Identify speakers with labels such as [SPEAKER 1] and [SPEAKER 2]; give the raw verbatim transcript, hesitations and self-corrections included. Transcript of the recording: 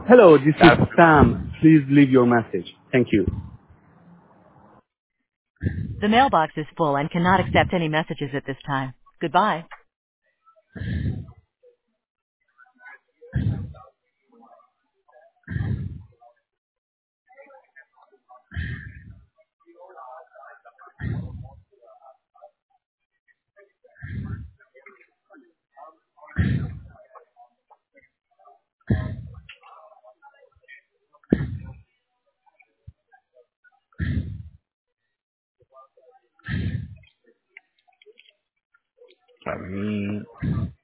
[SPEAKER 1] Hello, this is
[SPEAKER 2] That's
[SPEAKER 1] Sam. Please leave your message. Thank you.
[SPEAKER 3] The mailbox is full and cannot accept any messages at this time. Goodbye.
[SPEAKER 2] I mean.